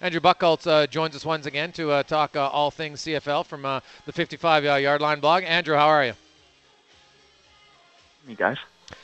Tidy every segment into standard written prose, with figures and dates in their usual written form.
Andrew Buchholz joins us once again to talk all things CFL from the 55-yard line blog. Andrew, how are you? You guys?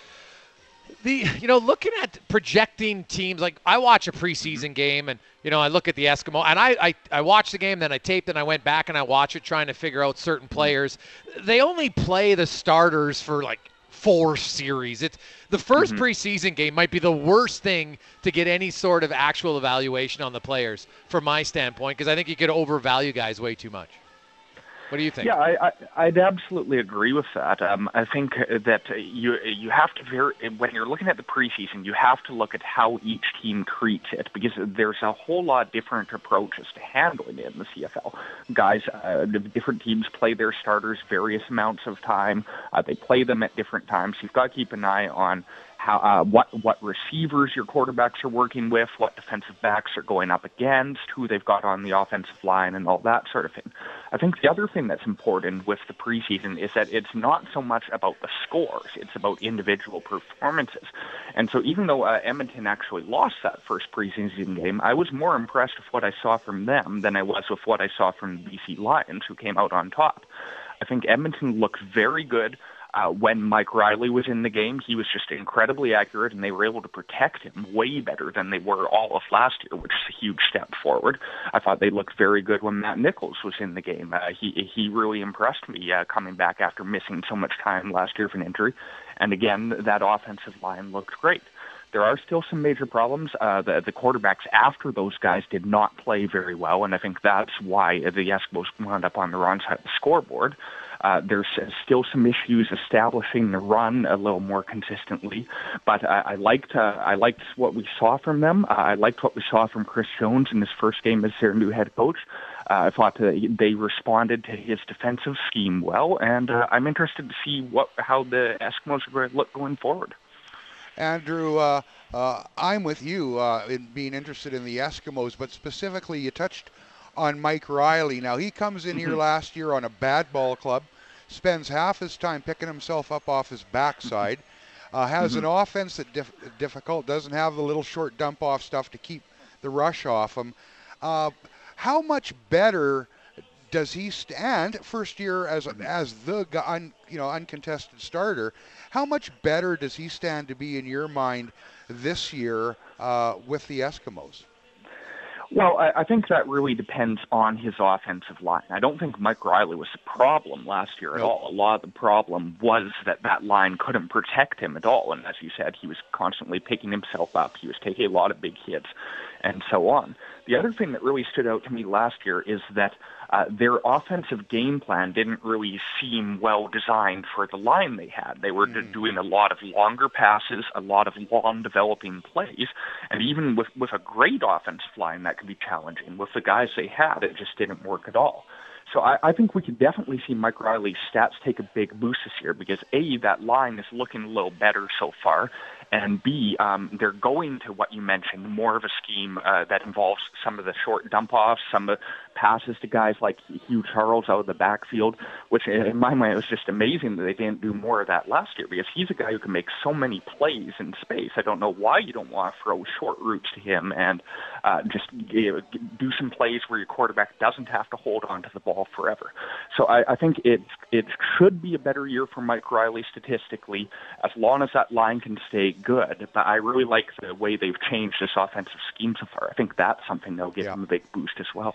Looking at projecting teams, like I watch a preseason game and, I look at the Eskimo and I watch the game, then I taped and I went back and I watch it trying to figure out certain players. They only play the starters for like 4 series. It's the first preseason game might be the worst thing to get any sort of actual evaluation on the players from my standpoint, because I think you could overvalue guys way too much. What do you think? Yeah, I'd absolutely agree with that. I think that you have to, when you're looking at the preseason, you have to look at how each team treats it, because there's a whole lot different approaches to handling it in the CFL. Guys, different teams play their starters various amounts of time. They play them at different times. You've got to keep an eye on how what receivers your quarterbacks are working with, what defensive backs are going up against, who they've got on the offensive line, and all that sort of thing. I think the other thing that's important with the preseason is that it's not so much about the scores, it's about individual performances. And so even though Edmonton actually lost that first preseason game, I was more impressed with what I saw from them than I was with what I saw from the BC Lions, who came out on top. I think Edmonton looked very good. When Mike Riley was in the game, he was just incredibly accurate, and they were able to protect him way better than they were all of last year, which is a huge step forward. I thought they looked very good when Matt Nichols was in the game. He really impressed me coming back after missing so much time last year with an injury. And again, that offensive line looked great. There are still some major problems. The quarterbacks after those guys did not play very well, and I think that's why the Eskimos wound up on the wrong side of the scoreboard. There's still some issues establishing the run a little more consistently, but I liked what we saw from them. I liked what we saw from Chris Jones in his first game as their new head coach. I thought they responded to his defensive scheme well, and I'm interested to see how the Eskimos are going to look going forward. Andrew, I'm with you in being interested in the Eskimos, but specifically you touched on Mike Riley. Now, he comes in here last year on a bad ball club, spends half his time picking himself up off his backside, has an offense that's difficult, doesn't have the little short dump-off stuff to keep the rush off him. How much better does he stand first year as the uncontested starter? How much better does he stand to be in your mind this year with the Eskimos? Well, I think that really depends on his offensive line. I don't think Mike Riley was the problem last year at all. A lot of the problem was that line couldn't protect him at all. And as you said, he was constantly picking himself up. He was taking a lot of big hits and so on. The other thing that really stood out to me last year is that their offensive game plan didn't really seem well designed for the line they had. They were doing a lot of longer passes, a lot of long developing plays, and even with a great offensive line that could be challenging. With the guys they had, it just didn't work at all. So I think we could definitely see Mike Riley's stats take a big boost this year because, A, that line is looking a little better so far, and B, they're going to what you mentioned, more of a scheme that involves some of the short dump-offs, some of the passes to guys like Hugh Charles out of the backfield, which in my mind, it was just amazing that they didn't do more of that last year because he's a guy who can make so many plays in space. I don't know why you don't want to throw short routes to him and just do some plays where your quarterback doesn't have to hold on to the ball forever. So I think it should be a better year for Mike Riley statistically, as long as that line can stay good. But I really like the way they've changed this offensive scheme so far. I think that's something that'll give them a big boost as well.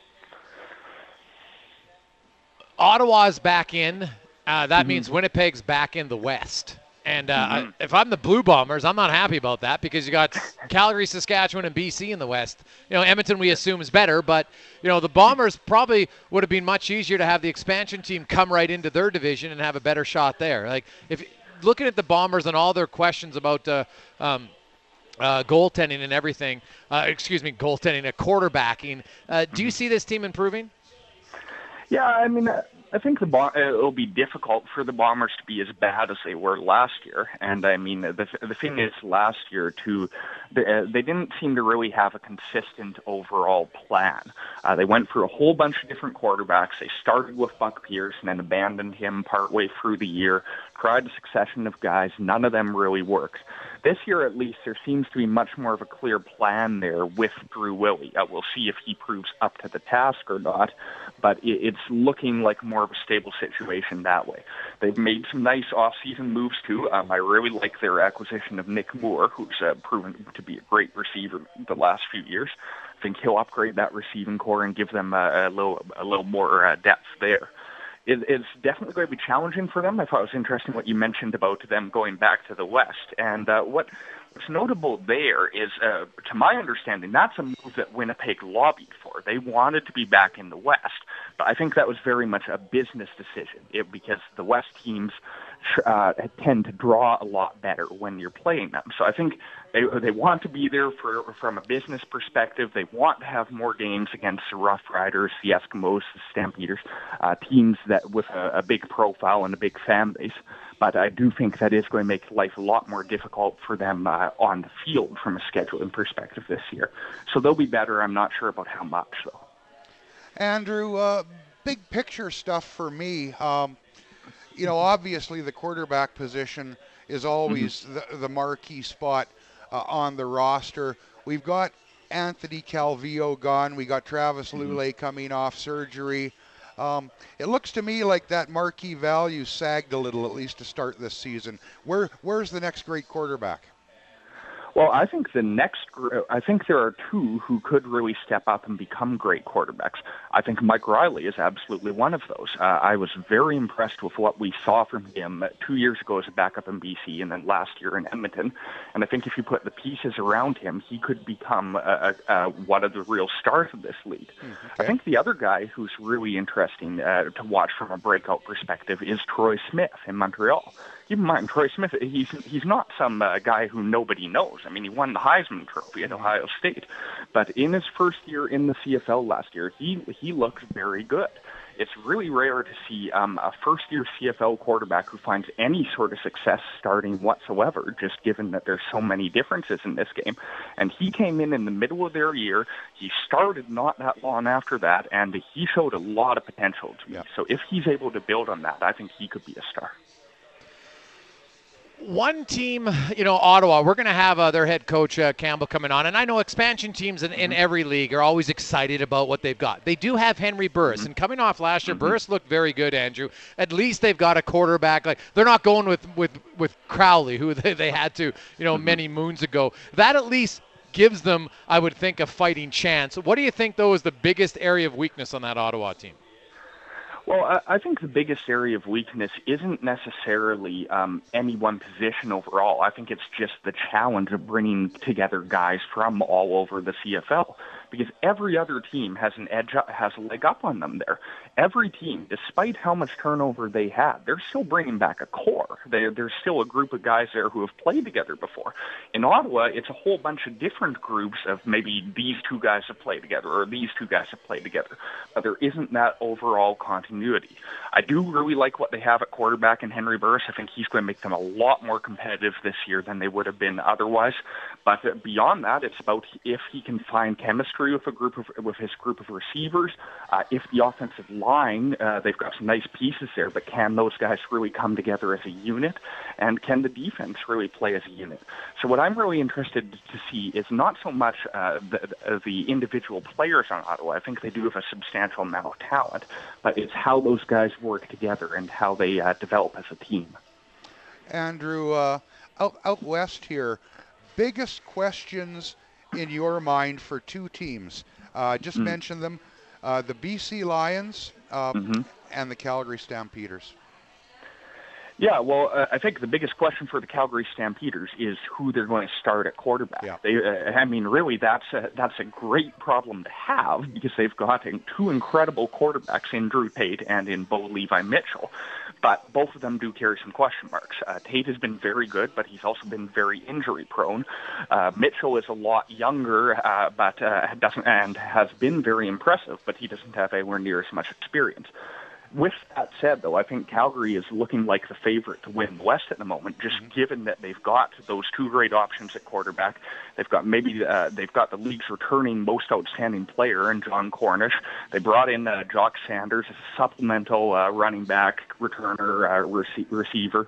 Ottawa's back in. That means Winnipeg's back in the West. And if I'm the Blue Bombers, I'm not happy about that because you got Calgary, Saskatchewan, and BC in the West. Edmonton we assume is better, but the Bombers probably would have been much easier to have the expansion team come right into their division and have a better shot there. Like if looking at the Bombers and all their questions about goaltending and everything, goaltending, quarterbacking. Do you see this team improving? Yeah, I mean, I think it'll be difficult for the Bombers to be as bad as they were last year. And I mean, the thing is, last year too, they didn't seem to really have a consistent overall plan. They went through a whole bunch of different quarterbacks. They started with Buck Pierce and then abandoned him partway through the year. Tried a succession of guys. None of them really worked. This year, at least, there seems to be much more of a clear plan there with Drew Willie. We'll see if he proves up to the task or not, but it's looking like more of a stable situation that way. They've made some nice off-season moves, too. I really like their acquisition of Nick Moore, who's proven to be a great receiver the last few years. I think he'll upgrade that receiving core and give them a little more depth there. It's definitely going to be challenging for them. I thought it was interesting what you mentioned about them going back to the West. And what's notable there is, to my understanding, that's a move that Winnipeg lobbied for. They wanted to be back in the West, but I think that was very much a business decision because the West teams tend to draw a lot better when you're playing them. So I think they want to be there from a business perspective. They want to have more games against the Rough Riders, the Eskimos, the Stampeders, teams that with a big profile and a big fan base. But I do think that is going to make life a lot more difficult for them on the field from a scheduling perspective this year. So they'll be better. I'm not sure about how much, though. Andrew, big picture stuff for me. Obviously the quarterback position is always the marquee spot on the roster. We've got Anthony Calvillo gone. We got Travis Lulay coming off surgery. It looks to me like that marquee value sagged a little, at least to start this season. Where's the next great quarterback? Well, I think I think there are two who could really step up and become great quarterbacks. I think Mike Riley is absolutely one of those. I was very impressed with what we saw from him 2 years ago as a backup in BC and then last year in Edmonton. And I think if you put the pieces around him, he could become one of the real stars of this league. Okay. I think the other guy who's really interesting to watch from a breakout perspective is Troy Smith in Montreal. Keep in mind, Troy Smith, he's not some guy who nobody knows. I mean, he won the Heisman Trophy at Ohio State. But in his first year in the CFL last year, he looked very good. It's really rare to see a first-year CFL quarterback who finds any sort of success starting whatsoever, just given that there's so many differences in this game. And he came in the middle of their year. He started not that long after that, and he showed a lot of potential to me. Yeah. So if he's able to build on that, I think he could be a star. One team, Ottawa, we're going to have their head coach, Campbell, coming on. And I know expansion teams in every league are always excited about what they've got. They do have Henry Burris. And coming off last year, Burris looked very good, Andrew. At least they've got a quarterback. Like, they're not going with Crowley, who they had to, many moons ago. That at least gives them, I would think, a fighting chance. What do you think, though, is the biggest area of weakness on that Ottawa team? Well, I think the biggest area of weakness isn't necessarily any one position overall. I think it's just the challenge of bringing together guys from all over the CFL, because every other team has a leg up on them there. Every team, despite how much turnover they had, they're still bringing back a core. There's still a group of guys there who have played together before. In Ottawa, it's a whole bunch of different groups of maybe these two guys have played together or these two guys have played together. But there isn't that overall continuity. I do really like what they have at quarterback in Henry Burris. I think he's going to make them a lot more competitive this year than they would have been otherwise. But beyond that, it's about if he can find chemistry with his group of receivers. If the offensive line, they've got some nice pieces there, but can those guys really come together as a unit? And can the defense really play as a unit? So what I'm really interested to see is not so much the individual players on Ottawa. I think they do have a substantial amount of talent, but it's how those guys work together and how they develop as a team. Andrew, out west here, biggest questions in your mind for two teams? Just mention them, the BC Lions and the Calgary Stampeders. Yeah, well, I think the biggest question for the Calgary Stampeders is who they're going to start at quarterback. Yeah. Really, that's a great problem to have because they've got two incredible quarterbacks in Drew Tate and in Bo Levi Mitchell. But both of them do carry some question marks. Tate has been very good, but he's also been very injury-prone. Mitchell is a lot younger, but doesn't and has been very impressive, but he doesn't have anywhere near as much experience. With that said, though, I think Calgary is looking like the favorite to win the West at the moment, just given that they've got those two great options at quarterback. They've got the league's returning most outstanding player in John Cornish. They brought in Jock Sanders as a supplemental running back, returner, receiver.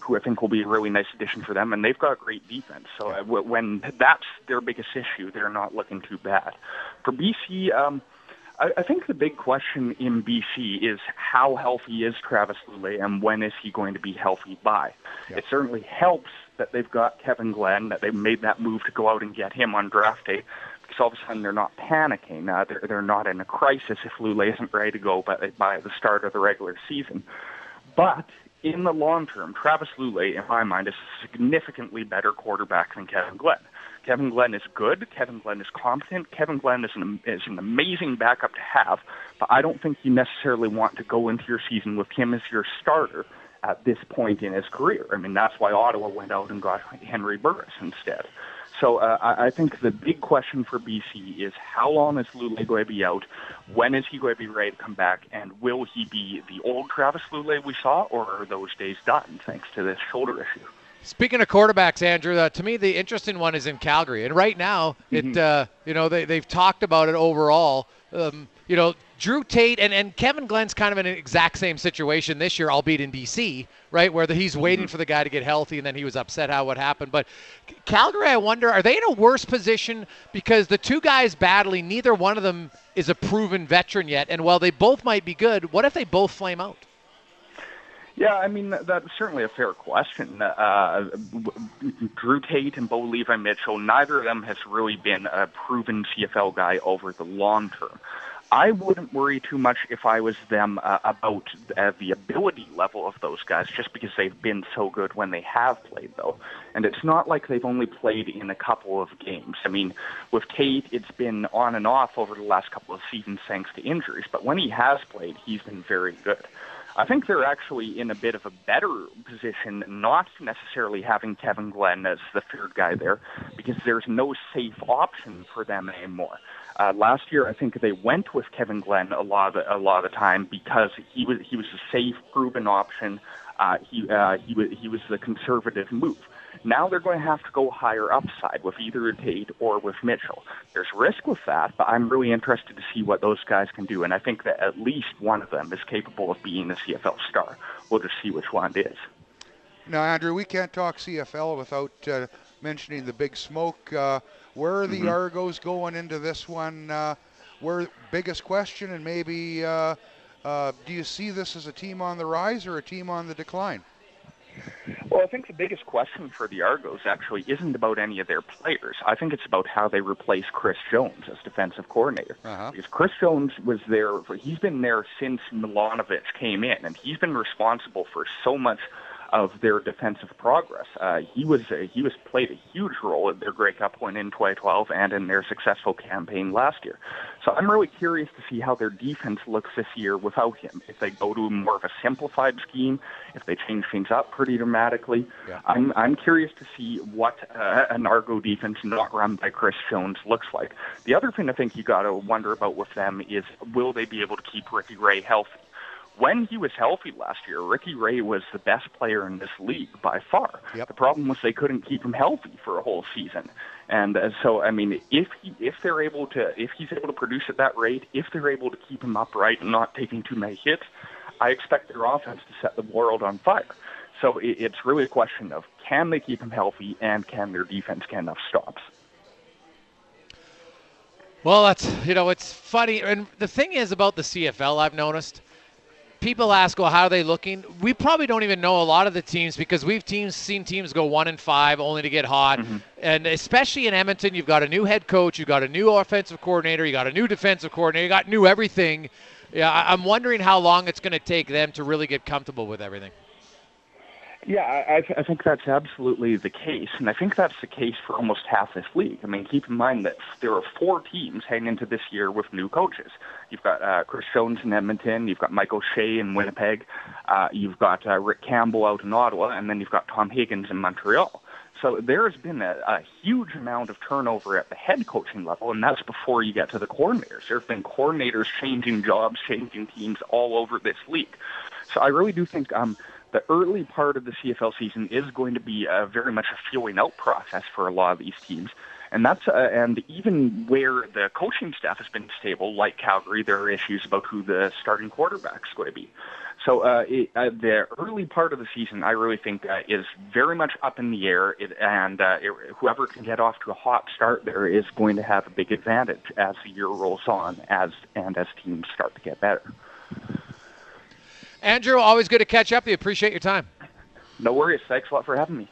who I think will be a really nice addition for them, and they've got great defense. So when that's their biggest issue, they're not looking too bad. For BC, I think the big question in BC is how healthy is Travis Lulay, and when is he going to be healthy by? Yep. It certainly helps that they've got Kevin Glenn, that they made that move to go out and get him on draft day, because all of a sudden they're not panicking. They're not in a crisis if Lulay isn't ready to go by the start of the regular season. But in the long term, Travis Lulay, in my mind, is a significantly better quarterback than Kevin Glenn. Kevin Glenn is good. Kevin Glenn is competent. Kevin Glenn is an amazing backup to have, but I don't think you necessarily want to go into your season with him as your starter at this point in his career. I mean, that's why Ottawa went out and got Henry Burris instead. So I think the big question for BC is how long is Lulay going to be out? When is he going to be ready to come back? And will he be the old Travis Lulay we saw, or are those days done thanks to this shoulder issue? Speaking of quarterbacks, Andrew, to me the interesting one is in Calgary, and right now they've talked about it overall. Drew Tate and Kevin Glenn's kind of in an exact same situation this year, albeit in BC, right, where he's waiting for the guy to get healthy, and then he was upset what happened. But Calgary, I wonder, are they in a worse position because the two guys battling, neither one of them is a proven veteran yet, and while they both might be good, what if they both flame out? Yeah, I mean, that's certainly a fair question. Drew Tate and Bo Levi Mitchell, neither of them has really been a proven CFL guy over the long term. I wouldn't worry too much if I was them about the ability level of those guys, just because they've been so good when they have played, though. And it's not like they've only played in a couple of games. I mean, with Tate, it's been on and off over the last couple of seasons thanks to injuries, but when he has played, he's been very good. I think they're actually in a bit of a better position, not necessarily having Kevin Glenn as the third guy there, because there's no safe option for them anymore. Last year, I think they went with Kevin Glenn a lot of the time because he was a safe, proven option. He was the conservative move. Now they're going to have to go higher upside with either Tate or with Mitchell. There's risk with that, but I'm really interested to see what those guys can do, and I think that at least one of them is capable of being a CFL star. We'll just see which one it is. Now, Andrew, we can't talk CFL without mentioning the Big Smoke. Where are the Argos going into this one? Biggest question, and maybe do you see this as a team on the rise or a team on the decline? Well, I think the biggest question for the Argos actually isn't about any of their players. I think it's about how they replace Chris Jones as defensive coordinator. Because Chris Jones was there, he's been there since Milanovic came in, and he's been responsible for so much of their defensive progress. He played a huge role in their Grey Cup win in 2012 and in their successful campaign last year. So I'm really curious to see how their defense looks this year without him. If they go to more of a simplified scheme, if they change things up pretty dramatically. Yeah. I'm curious to see what an Argo defense not run by Chris Jones looks like. The other thing I think you got to wonder about with them is, will they be able to keep Ricky Ray healthy? When he was healthy last year, Ricky Ray was the best player in this league by far. Yep. The problem was they couldn't keep him healthy for a whole season. And so, I mean, if he's able to produce at that rate, if they're able to keep him upright and not taking too many hits, I expect their offense to set the world on fire. So it's really a question of, can they keep him healthy, and can their defense get enough stops? Well, it's funny. And the thing is about the CFL, I've noticed, people ask, well, how are they looking? We probably don't even know a lot of the teams because we've seen teams go 1-5 only to get hot. Mm-hmm. And especially in Edmonton, you've got a new head coach, you've got a new offensive coordinator, you got a new defensive coordinator, you got new everything. Yeah, I'm wondering how long it's going to take them to really get comfortable with everything. Yeah, I think that's absolutely the case, and I think that's the case for almost half this league. I mean, keep in mind that there are 4 teams heading into this year with new coaches. You've got Chris Jones in Edmonton, you've got Mike O'Shea in Winnipeg, you've got Rick Campbell out in Ottawa, and then you've got Tom Higgins in Montreal. So there has been a huge amount of turnover at the head coaching level, and that's before you get to the coordinators. There have been coordinators changing jobs, changing teams all over this league. So I really do think the early part of the CFL season is going to be very much a feeling out process for a lot of these teams. And that's and even where the coaching staff has been stable, like Calgary, there are issues about who the starting quarterback's going to be. So the early part of the season, I really think is very much up in the air, whoever can get off to a hot start there is going to have a big advantage as the year rolls on, as teams start to get better. Andrew, always good to catch up with you. Appreciate your time. No worries. Thanks a lot for having me.